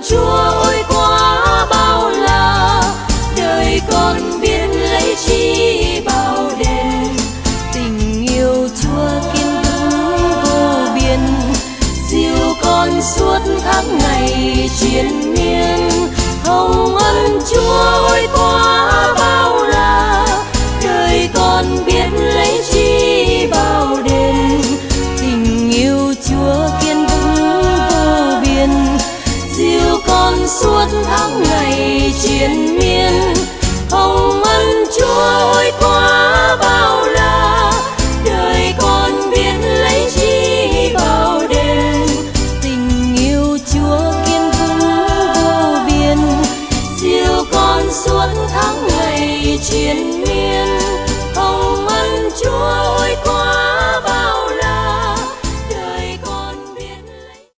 Chúa ôi quá bao la, đời con biết lấy chi bào đền. Tình yêu Chúa kiên vững vô biên, dìu con suốt tháng ngày triền miên. Hồng ân Chúa ôi quá bao la, đời con biết lấy chi bào đền. Tình yêu Chúa kiên vững vô biên, dìu con suốt tháng ngày triền